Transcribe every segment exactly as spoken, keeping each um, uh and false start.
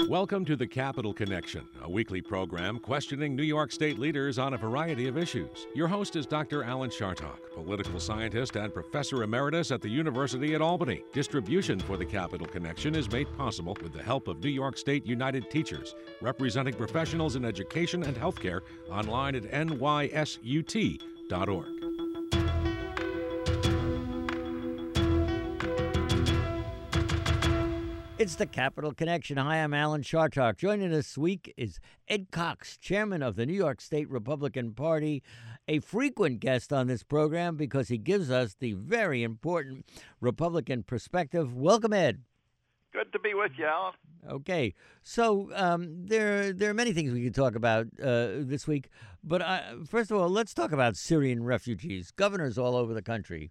Welcome to the Capital Connection, a weekly program questioning New York State leaders on a variety of issues. Your host is Doctor Alan Chartock, political scientist and professor emeritus at the University at Albany. Distribution for the Capital Connection is made possible with the help of New York State United Teachers, representing professionals in education and healthcare, online at N Y S U T dot org. It's the Capital Connection. Hi, I'm Alan Chartock. Joining us this week is Ed Cox, chairman of the New York State Republican Party, a frequent guest on this program because he gives us the very important Republican perspective. Welcome, Ed. Good to be with you, Alan. Okay, so um, there there are many things we could talk about uh, this week, but uh, first of all, let's talk about Syrian refugees. Governors all over the country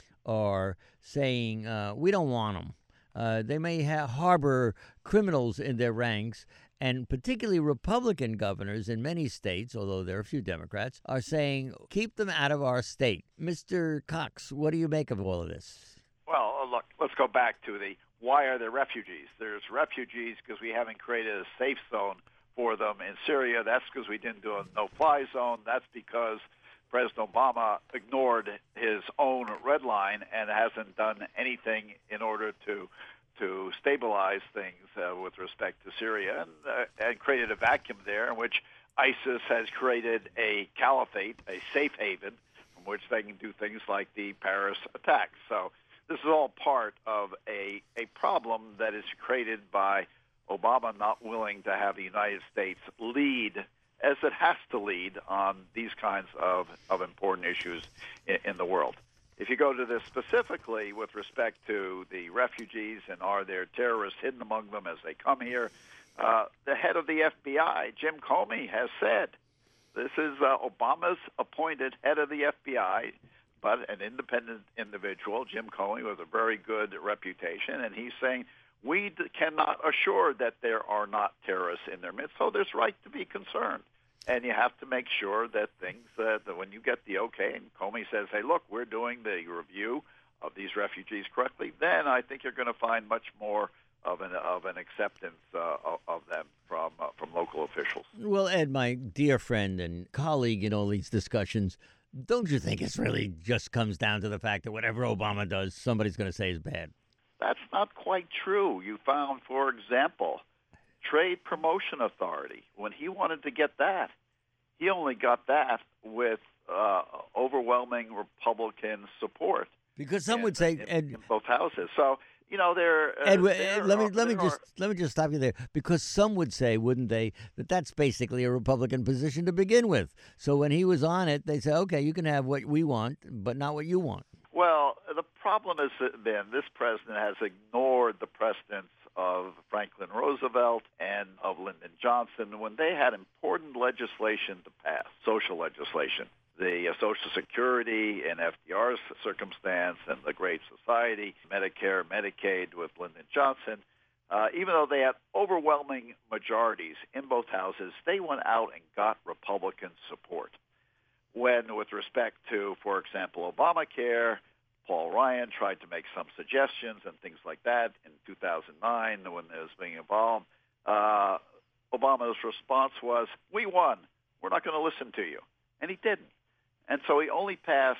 are saying uh, we don't want them. Uh, they may ha- harbor criminals in their ranks, and particularly Republican governors in many states, although there are a few Democrats, are saying, keep them out of our state. Mister Cox, what do you make of all of this? Well, look, let's go back to the why are there refugees? There's refugees because we haven't created a safe zone for them in Syria. That's because we didn't do a no-fly zone. That's because President Obama ignored his own red line and hasn't done anything in order to to stabilize things uh, with respect to Syria, and, uh, and created a vacuum there in which ISIS has created a caliphate, a safe haven, from which they can do things like the Paris attacks. So this is all part of a, a problem that is created by Obama not willing to have the United States lead as it has to lead on these kinds of, of important issues in, in the world. If you go to this specifically with respect to the refugees and are there terrorists hidden among them as they come here, uh, the head of the F B I, Jim Comey, has said this is uh, Obama's appointed head of the F B I, but an independent individual. Jim Comey with a very good reputation, and he's saying we d- cannot assure that there are not terrorists in their midst, so there's right to be concerned. And you have to make sure that things, uh, that when you get the okay, and Comey says, hey, look, we're doing the review of these refugees correctly, then I think you're going to find much more of an of an acceptance uh, of, of them from uh, from local officials. Well, Ed, my dear friend and colleague in all these discussions, don't you think it's really just comes down to the fact that whatever Obama does, somebody's going to say is bad? That's not quite true. You found, for example, Trade Promotion Authority. When he wanted to get that, he only got that with uh, overwhelming Republican support. Because some in, would say, in, Ed, in both houses. So you know, there. Uh, Ed, there Ed, let me are, let me there just are, let me just stop you there. Because some would say, wouldn't they, that that's basically a Republican position to begin with. So when he was on it, they say, okay, you can have what we want, but not what you want. Well, the problem has been this president has ignored the precedents of Franklin Roosevelt and of Lyndon Johnson when they had important legislation to pass, social legislation, the uh, Social Security in F D R's circumstance and the Great Society, Medicare, Medicaid with Lyndon Johnson. Uh, even though they had overwhelming majorities in both houses, they went out and got Republican support. When, with respect to, for example, Obamacare, Paul Ryan tried to make some suggestions and things like that in two thousand nine when it was being involved. Uh, Obama's response was, we won. We're not going to listen to you. And he didn't. And so he only passed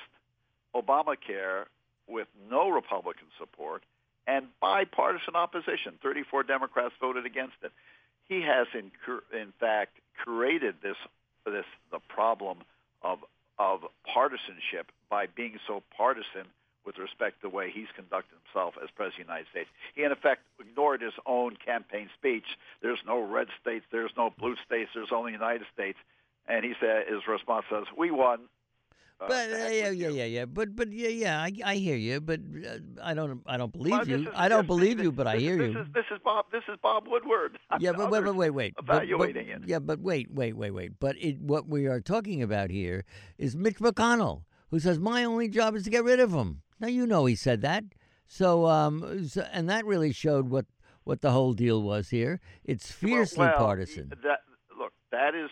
Obamacare with no Republican support and bipartisan opposition. thirty-four Democrats voted against it. He has, in, in fact, created this, this the problem of, of partisanship by being so partisan with respect to the way he's conducted himself as President of the United States. He, in effect, ignored his own campaign speech. There's no red states, there's no blue states, there's only United States. And he said, his response was, we won. Uh, But uh, yeah, yeah, yeah, yeah. But but yeah, yeah. I, I hear you, but uh, I don't I don't believe well, you. Is, I don't yes, believe this, you, but I hear this you. Is, this is Bob. This is Bob Woodward. Yeah, but wait, wait, wait, wait. Evaluating but, but, it. Yeah, but wait, wait, wait, wait. But it, what we are talking about here is Mitch McConnell, who says my only job is to get rid of him. Now you know he said that. So um, so, and that really showed what what the whole deal was here. It's fiercely well, well, partisan. That, look, that is,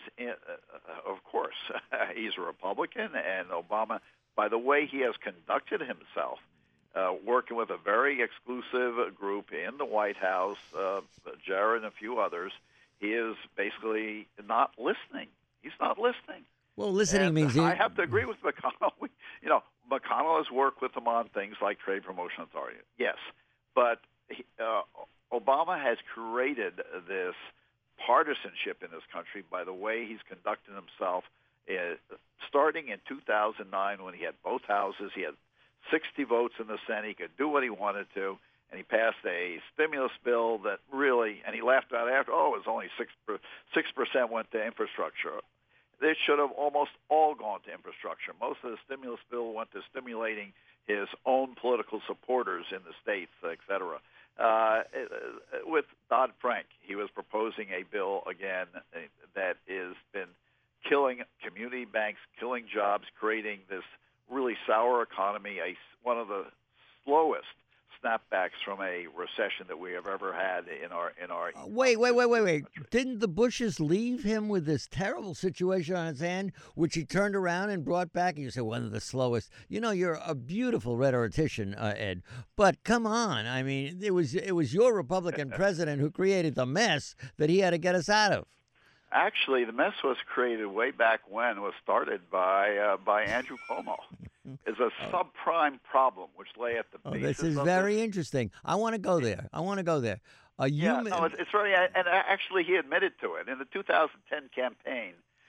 uh, of course, he's a Republican, and Obama, by the way he has conducted himself, uh, working with a very exclusive group in the White House, uh, Jared and a few others. He is basically not listening. He's not listening. Well, listening and means he... I have to agree with McConnell. You know, McConnell has worked with him on things like Trade Promotion Authority. Yes, but he, uh, Obama has created this partisanship in this country by the way he's conducted himself. Uh, starting in two thousand nine, when he had both houses, he had sixty votes in the Senate. He could do what he wanted to, and he passed a stimulus bill that really, and he laughed out after, oh, it was only six six percent went to infrastructure. It should have almost all gone to infrastructure. Most of the stimulus bill went to stimulating his own political supporters in the states, et cetera. Uh, with Dodd-Frank, he was proposing a bill again that has been killing community banks, killing jobs, creating this really sour economy, a, one of the slowest snapbacks from a recession that we have ever had in our in our. Uh, wait, wait, wait, wait, wait! Didn't the Bushes leave him with this terrible situation on his hand, which he turned around and brought back? And you say one of the slowest. You know, you're a beautiful rhetorician, uh, Ed. But come on, I mean, it was it was your Republican president who created the mess that he had to get us out of. Actually, the mess was created way back when. It was started by uh, by Andrew Cuomo. It's a subprime problem which lay at the oh, basis. This is of very this. interesting. I want to go there. I want to go there. Uh, you yeah, no, it's, it's very, and actually he admitted to it in the two thousand ten campaign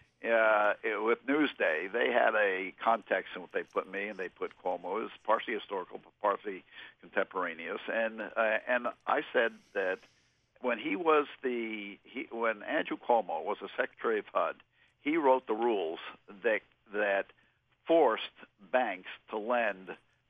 uh, it, with Newsday. They had a context in what they put me and they put Cuomo. It was partially historical, but partially contemporaneous. And uh, and I said that when he was the he, when Andrew Cuomo was the Secretary of H U D, he wrote the rules that that forced banks to lend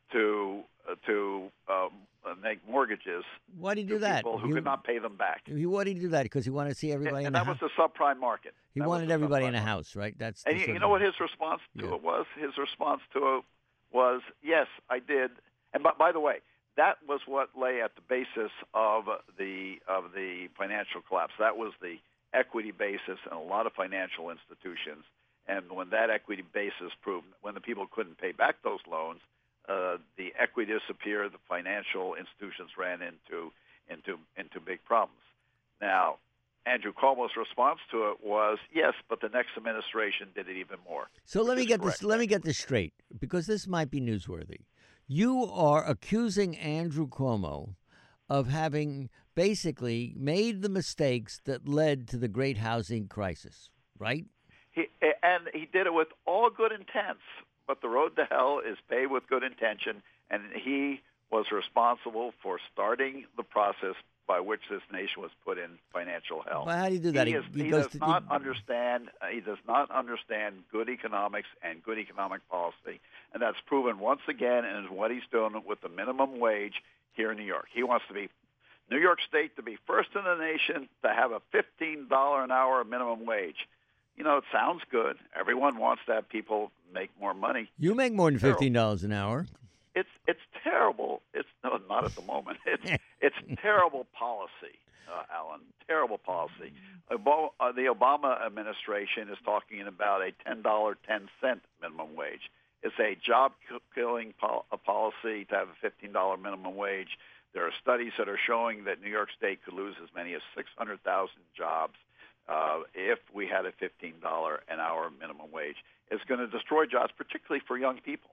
to uh, to um, make mortgages. Why did he do to that? People who he, could not pay them back. He, why did he do that? Because he wanted to see everybody and, in and the that house. was the subprime market. He that wanted everybody in a house, right? That's and you, you know what his response to yeah. it was? His response to it was, "Yes, I did." And by, by the way, that was what lay at the basis of the of the financial collapse. That was the equity basis in a lot of financial institutions. And when that equity basis proved, when the people couldn't pay back those loans, uh, the equity disappeared. The financial institutions ran into into into big problems. Now, Andrew Cuomo's response to it was, yes, but the next administration did it even more. So let me get correct. this. Let me get this straight, because this might be newsworthy. You are accusing Andrew Cuomo of having basically made the mistakes that led to the great housing crisis, right? He, and he did it with all good intents, but the road to hell is paved with good intention, and he was responsible for starting the process by which this nation was put in financial hell. Well, how do you do that? He, He, is, he he goes does to, not he, understand. Uh, he does not understand good economics and good economic policy, and that's proven once again in what he's doing with the minimum wage here in New York. He wants to be New York State to be first in the nation to have a fifteen dollars an hour minimum wage. You know, it sounds good. Everyone wants to have people make more money. You make more than fifteen dollars an hour. It's it's terrible. It's no, not at the moment. It's it's terrible policy, uh, Alan. Terrible policy. Obama, uh, the Obama administration is talking about a ten dollars ten cent minimum wage. It's a job-killing pol- a policy to have a fifteen dollars minimum wage. There are studies that are showing that New York State could lose as many as six hundred thousand jobs uh, if we had a fifteen dollars an hour minimum wage. It's going to destroy jobs, particularly for young people.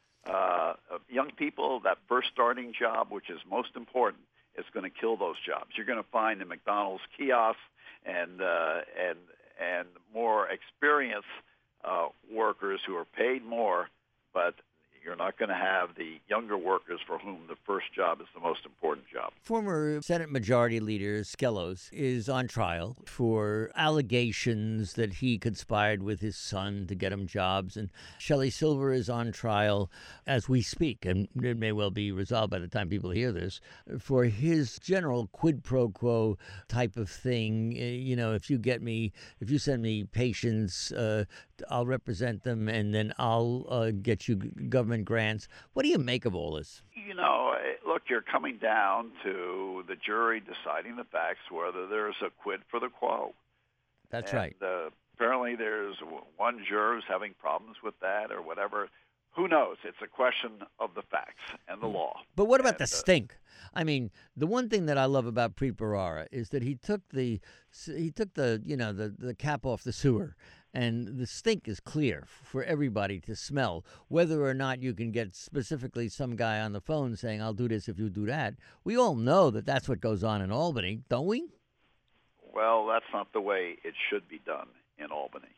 Uh, young people, that first starting job, which is most important, is going to kill those jobs. You're going to find in McDonald's kiosks and uh, and and more experienced uh, workers who are paid more, but you're not going to have the younger workers for whom the first job is the most important job. Former Senate Majority Leader Skelos is on trial for allegations that he conspired with his son to get him jobs. And Shelley Silver is on trial as we speak, and it may well be resolved by the time people hear this, for his general quid pro quo type of thing. You know, if you get me, if you send me patients, uh, I'll represent them, and then I'll uh, get you government grants. What do you make of all this? You know, look, you're coming down to the jury deciding the facts, whether there's a quid for the quo. That's and, right. Uh, apparently there's one juror who's having problems with that or whatever. who knows? It's a question of the facts and the law. But what about and, the uh, stink? I mean, the one thing that I love about Preet Bharara is that he took the he took the you know the the cap off the sewer, and the stink is clear for everybody to smell. Whether or not you can get specifically some guy on the phone saying, "I'll do this if you do that," we all know that that's what goes on in Albany, don't we? Well, that's not the way it should be done in Albany.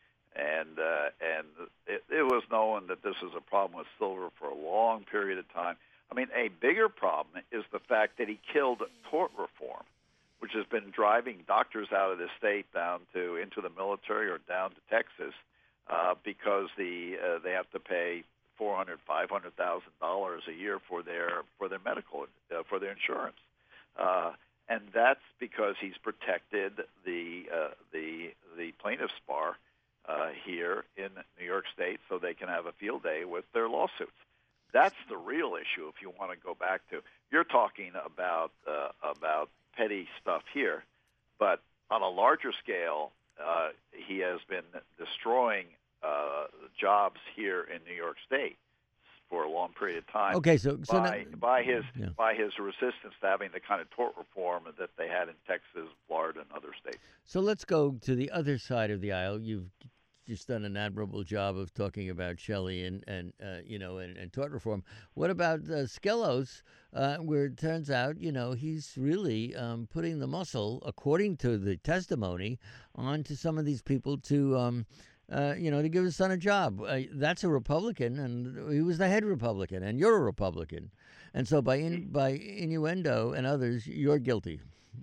And uh, and it, it was known that this was a problem with silver for a long period of time. I mean, a bigger problem is the fact that he killed tort reform, which has been driving doctors out of the state down to into the military or down to Texas uh, because the uh, they have to pay four hundred, five hundred thousand dollars a year for their for their medical uh, for their insurance. Uh, and that's because he's protected the uh, the the plaintiffs' bar uh, here in New York State, so they can have a field day with their lawsuits. That's the real issue. If you want to go back to, you're talking about uh, about petty stuff here, but on a larger scale, uh, he has been destroying uh, jobs here in New York State for a long period of time. Okay, so, so by, now, by his yeah. by his resistance to having the kind of tort reform that they had in Texas, Florida, and other states. So let's go to the other side of the aisle. You've just done an admirable job of talking about Shelley and and uh, you know and, and tort reform. What about uh, Skelos, uh, where it turns out you know he's really um, putting the muscle, according to the testimony, onto some of these people to. Um, Uh, you know, to give his son a job. Uh, that's a Republican, and he was the head Republican, and you're a Republican. And so by in, by innuendo and others, you're guilty.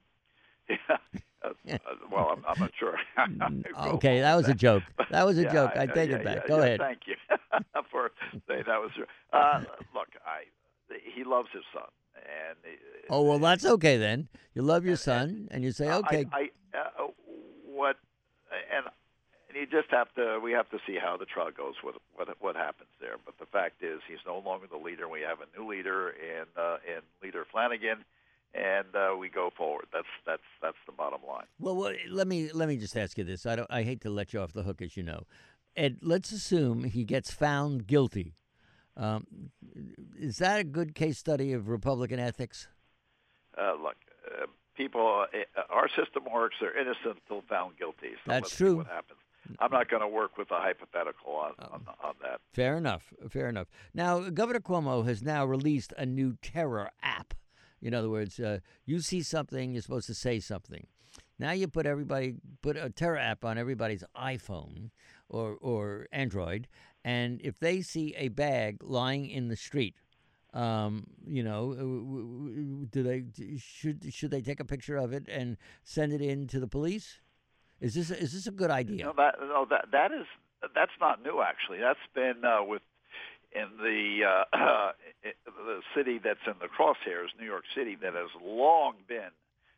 Yeah. Uh, well, I'm, I'm not sure. Okay, that was a joke. That was a yeah, joke. I, I take yeah, it back. Yeah, Go yeah, ahead. Thank you for saying that was true. Uh, look, I he loves his son, and oh well, that's okay then. You love your and, son, and, and you say, uh, okay. I, I uh, what and. And you just have to. We have to see how the trial goes with what what happens there. But the fact is, he's no longer the leader. We have a new leader in uh, in Leader Flanagan, and uh, we go forward. That's that's that's the bottom line. Well, well, let me let me just ask you this. I don't. I hate to let you off the hook, as you know. Ed, let's assume he gets found guilty. Um, is that a good case study of Republican ethics? Uh, look, uh, people. Uh, our system works. They're innocent until found guilty. So That's let's true. See what happens? I'm not going to work with a hypothetical on, on, on that. Fair enough. Fair enough. Now, Governor Cuomo has now released a new terror app. In other words, uh, you see something, you're supposed to say something. Now you put everybody put a terror app on everybody's iPhone or or Android, and if they see a bag lying in the street, um, you know, do they should should they take a picture of it and send it in to the police? Is this is this a good idea? No, that no, that that is that's not new. Actually, that's been uh, with in the uh, uh, the city that's in the crosshairs, New York City, that has long been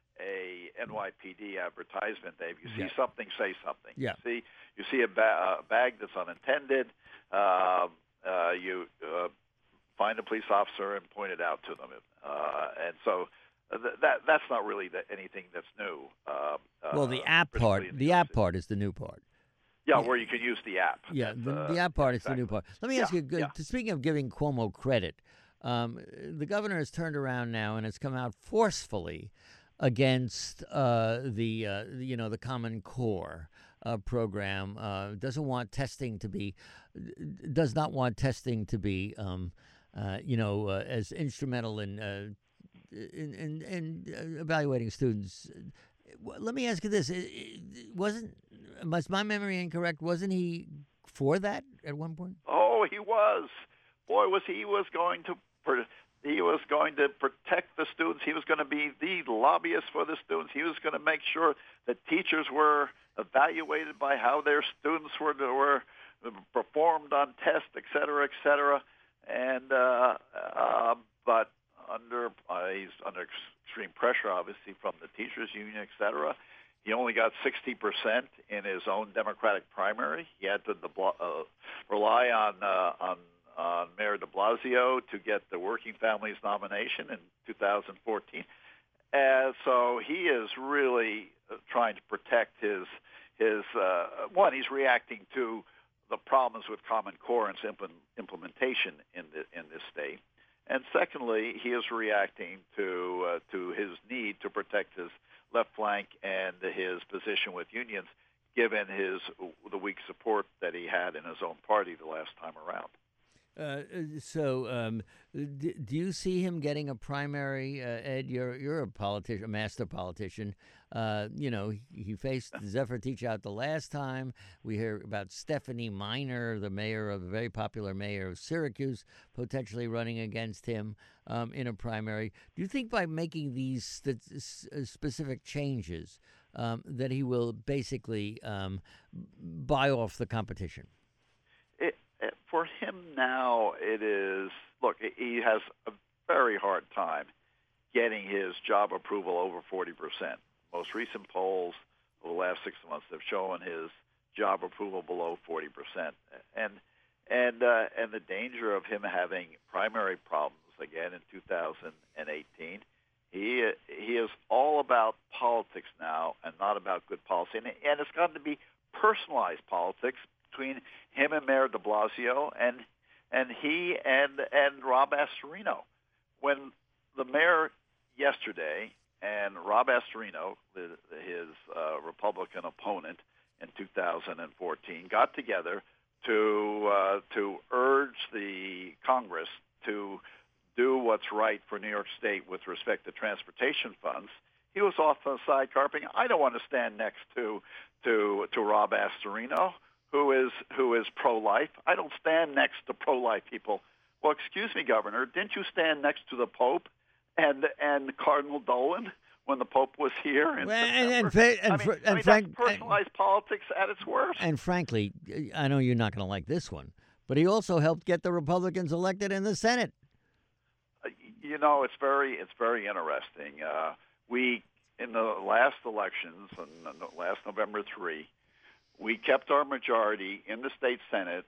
a N Y P D advertisement. Dave, you see Yeah. something, say something. Yeah. You see you see a, ba- a bag that's unintended. Uh, uh, you uh, find a police officer and point it out to them, uh, and so. That that's not really that anything that's new. Uh, well, the uh, app part, the app City. part is the new part. Yeah, Yeah. where you can use the app. Yeah, That's, the, uh, the app part yeah, is the new exactly. part. Let me Yeah, ask you, yeah. uh, speaking of giving Cuomo credit, um, the governor has turned around now and has come out forcefully against uh, the, uh, you know, the Common Core uh, program. Uh, doesn't want testing to be, does not want testing to be, um, uh, you know, uh, as instrumental in. Uh, In, in, in uh, evaluating students. Let me ask you this: it, it wasn't was my memory incorrect? Wasn't he for that at one point? Oh, he was. Boy, was he was going to he was going to protect the students. He was going to be the lobbyist for the students. He was going to make sure that teachers were evaluated by how their students were were performed on tests, et cetera, et cetera. And uh, uh, but. Under uh, he's under extreme pressure, obviously, from the teachers' union, et cetera. He only got sixty percent in his own Democratic primary. He had to uh, rely on uh, on on Mayor De Blasio to get the Working Families nomination in two thousand fourteen. And so he is really trying to protect his his uh, one. He's reacting to the problems with Common Core and its implement, implementation in the, in this state. And secondly, he is reacting to uh, to his need to protect his left flank and his position with unions, given his the weak support that he had in his own party the last time around. Uh, so, um, d- do you see him getting a primary? Uh, Ed, you're you're a politician, a master politician. Uh, you know, he faced Zephyr Teachout the last time. We hear about Stephanie Miner, the mayor of the very popular mayor of Syracuse, potentially running against him um, in a primary. Do you think by making these st- specific changes um, that he will basically um, buy off the competition? It, For him now, it is, look, he has a very hard time getting his job approval over forty percent. Most recent polls over the last six months have shown his job approval below forty percent. And and uh, and the danger of him having primary problems again in two thousand eighteen, he, he is all about politics now and not about good policy. And, and it's gotten to be personalized politics between him and Mayor de Blasio and and he and and Rob Astorino. When the mayor yesterday and Rob Astorino, the, his uh, Republican opponent in two thousand fourteen, got together to uh, to urge the Congress to do what's right for New York State with respect to transportation funds, he was off the side carping. I don't want to stand next to to to Rob Astorino, who is who is pro-life. I don't stand next to pro-life people. Well, excuse me, Governor, didn't you stand next to the Pope and and Cardinal Dolan when the Pope was here in well, September? And, and, and, I mean, and I mean Frank, that's personalized and, politics at its worst. And frankly, I know you're not going to like this one, but he also helped get the Republicans elected in the Senate. Uh, you know, it's very it's very interesting. Uh, we in the last elections, on last November third, we kept our majority in the state Senate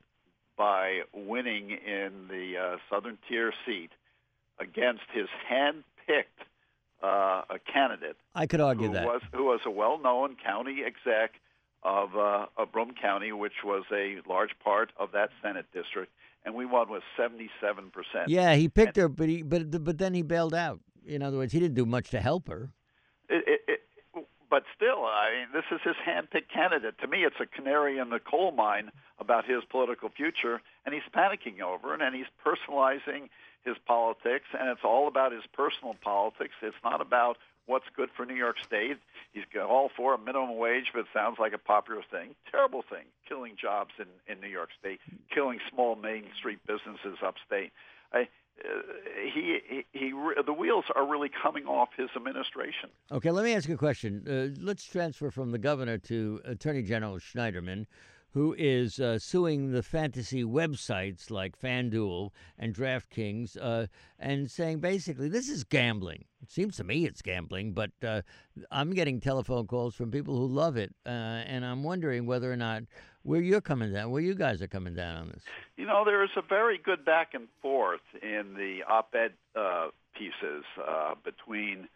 by winning in the uh, Southern Tier seat against his hand-picked uh, a candidate. I could argue who that. Was, who was a well-known county exec of, uh, of Broome County, which was a large part of that Senate district, and we won with seventy-seven percent. Yeah, he picked and, her, but he but but then he bailed out. In other words, he didn't do much to help her. It, it, it, But still, I mean, this is his hand-picked candidate. To me, it's a canary in the coal mine about his political future, and he's panicking over it, and he's personalizing his politics, and it's all about his personal politics. It's not about what's good for New York State. He's all for a minimum wage, but it sounds like a popular thing. Terrible thing, killing jobs in, in New York State, killing small Main Street businesses upstate. I, Uh, he, he, he, the wheels are really coming off his administration. Okay, let me ask you a question. Uh, let's transfer from the governor to Attorney General Schneiderman, who is uh, suing the fantasy websites like FanDuel and DraftKings uh, and saying basically this is gambling. It seems to me it's gambling, but uh, I'm getting telephone calls from people who love it, uh, and I'm wondering whether or not where you're coming down, where you guys are coming down on this. You know, there is a very good back and forth in the op-ed uh, pieces uh, between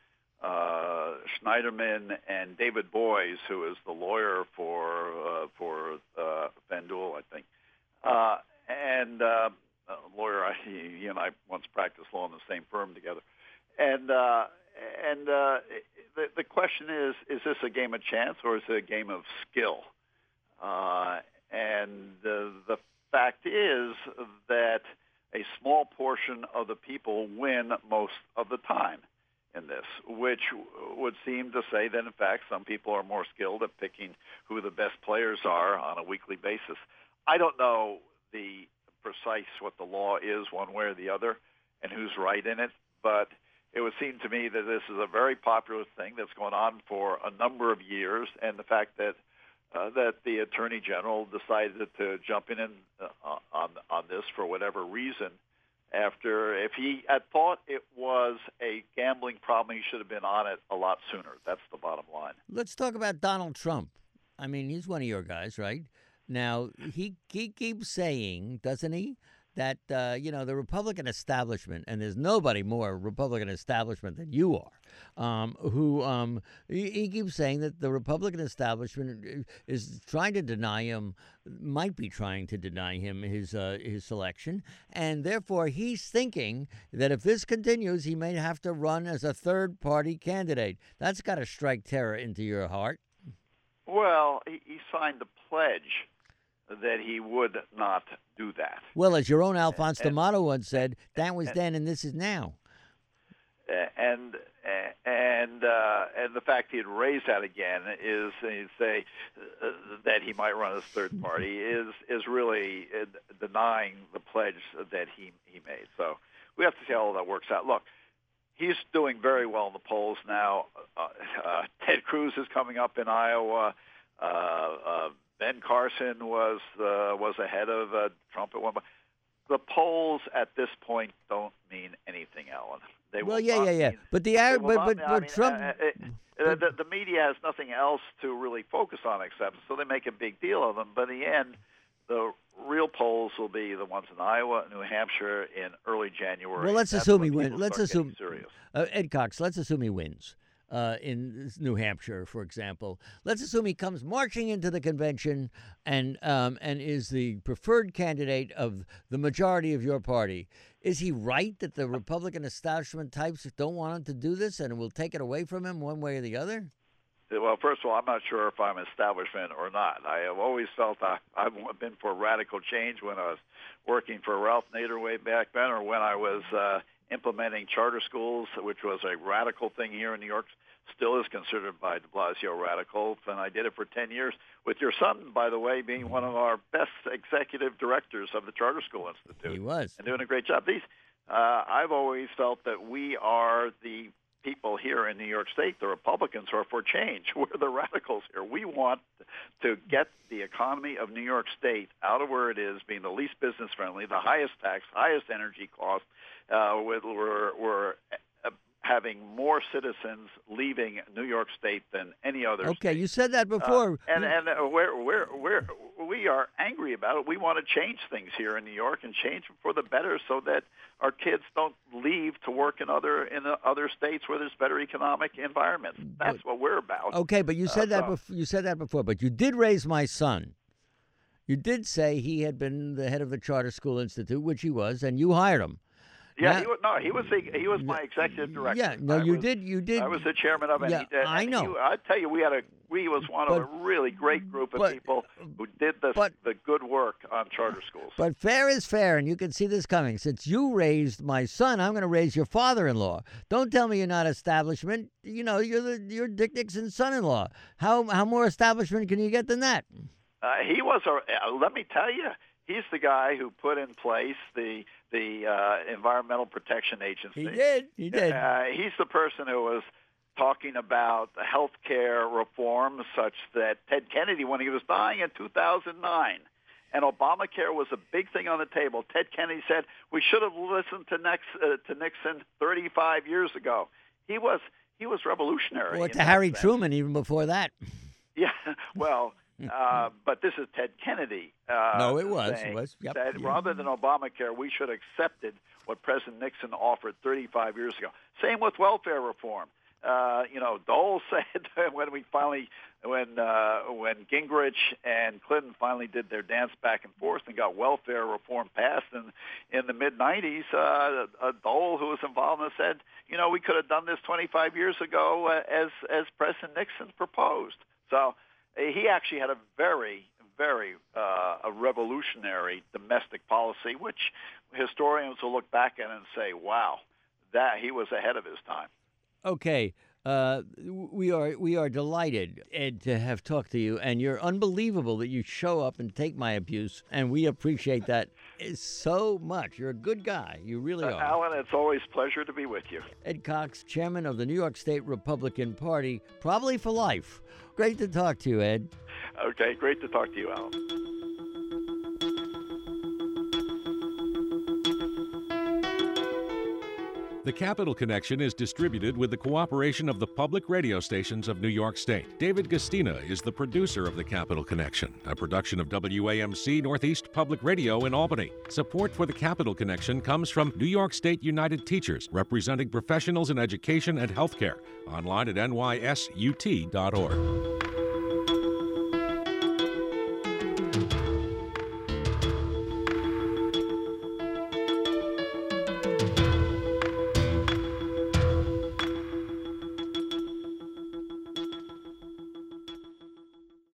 uh, Schneiderman and David Boies, who is the lawyer for uh, for uh, FanDuel, I think, uh, and uh, a lawyer. I, he and I once practiced law in the same firm together, and uh, and uh, the the question is: is this a game of chance or is it a game of skill? Uh, and uh, the fact is that a small portion of the people win most of the time in this, which would seem to say that, in fact, some people are more skilled at picking who the best players are on a weekly basis. I don't know the precise what the law is one way or the other and who's right in it, but it would seem to me that this is a very popular thing that's going on for a number of years, and the fact that Uh, that the Attorney General decided to jump in and, uh, on on this for whatever reason. After, if he had thought it was a gambling problem, he should have been on it a lot sooner. That's the bottom line. Let's talk about Donald Trump. I mean, he's one of your guys, right? Now, he he keeps saying, doesn't he, that, uh, you know, the Republican establishment, and there's nobody more Republican establishment than you are, um, who um, he, he keeps saying that the Republican establishment is trying to deny him, might be trying to deny him his uh, his selection, and therefore he's thinking that if this continues, he may have to run as a third-party candidate. That's got to strike terror into your heart. Well, he, he signed the pledge that he would not do that. Well, as your own Alphonse and, D'Amato once said, that was and, then and this is now. And and uh, and the fact he'd raise that again is he'd say uh, that he might run as third party is is really uh, denying the pledge that he he made. So we have to see how all that works out. Look, he's doing very well in the polls now. Uh, uh, Ted Cruz is coming up in Iowa. Uh, uh, Ben Carson was uh, was ahead of uh, Trump at one point. The polls at this point don't mean anything, Alan. They well, will yeah, not yeah, yeah. mean, But the but but, but, mean, but I mean, Trump. Uh, it, uh, the, the media has nothing else to really focus on except, so they make a big deal of them. But in the end, the real polls will be the ones in Iowa, New Hampshire in early January. Well, let's That's assume when he wins. people Let's start getting assume serious. uh, Ed Cox. Let's assume he wins. Uh, in New Hampshire, for example, let's assume he comes marching into the convention and um, and is the preferred candidate of the majority of your party. Is he right that the Republican establishment types don't want him to do this and will take it away from him one way or the other? Well, first of all, I'm not sure if I'm establishment or not. I have always felt I, I've been for radical change when I was working for Ralph Nader way back then, or when I was uh, implementing charter schools, which was a radical thing here in New York. Still is considered by de Blasio radical, and I did it for ten years with your son, by the way, being one of our best executive directors of the Charter School Institute. He was. And doing a great job. These, uh, I've always felt that we are the people here in New York State, the Republicans, who are for change. We're the radicals here. We want to get the economy of New York State out of where it is, being the least business-friendly, the highest tax, highest energy cost. Uh, with, we're, we're having more citizens leaving New York State than any other Okay, state. You said that before. Uh, and and uh, we're, we're, we're, we are angry about it. We want to change things here in New York and change them for the better so that our kids don't leave to work in other in other states where there's better economic environments. That's but, what we're about. Okay, but you said uh, that so. before. You said that before, but you did raise my son. You did say he had been the head of the Charter School Institute, which he was, and you hired him. Yeah, Now, he was, no, he was the, he was my executive director. Yeah, no, I you was, did, you did. I was the chairman of it. Yeah, and he did, I and know. He, I tell you, we had a we was one but, of a really great group of but, people who did the but, the good work on charter schools. But fair is fair, and you can see this coming. Since you raised my son, I'm going to raise your father-in-law. Don't tell me you're not establishment. You know, you're the you're Dick Nixon's son-in-law. How how more establishment can you get than that? Uh, he was a. Uh, let me tell you. He's the guy who put in place the the uh, Environmental Protection Agency. He did. He did. Uh, he's the person who was talking about health care reform such that Ted Kennedy, when he was dying in two thousand nine, and Obamacare was a big thing on the table, Ted Kennedy said, we should have listened to, Nex, uh, to Nixon thirty-five years ago. He was he was revolutionary. Or to Harry Truman even before that. Yeah, well... Uh, but this is Ted Kennedy. Uh, no, it was. Saying It was. Yep. that yeah. rather than Obamacare, we should have accepted what President Nixon offered thirty-five years ago. Same with welfare reform. Uh, you know, Dole said when we finally, when uh, when Gingrich and Clinton finally did their dance back and forth and got welfare reform passed in in the mid nineties, uh, uh, Dole, who was involved in it, said, you know, we could have done this twenty-five years ago uh, as as President Nixon proposed. So. He actually had a very, very uh, a revolutionary domestic policy, which historians will look back at and say, wow, that he was ahead of his time. Okay. Uh, we are we are delighted, Ed, to have talked to you, and you're unbelievable that you show up and take my abuse, and we appreciate that so much. You're a good guy. You really Uh, are. Alan, it's always a pleasure to be with you. Ed Cox, chairman of the New York State Republican Party, probably for life. Great to talk to you, Ed. Okay, great to talk to you, Alan. The Capital Connection is distributed with the cooperation of the public radio stations of New York State. David Gastina is the producer of The Capital Connection, a production of W A M C Northeast Public Radio in Albany. Support for The Capital Connection comes from New York State United Teachers, representing professionals in education and healthcare. Online at N Y S U T dot org.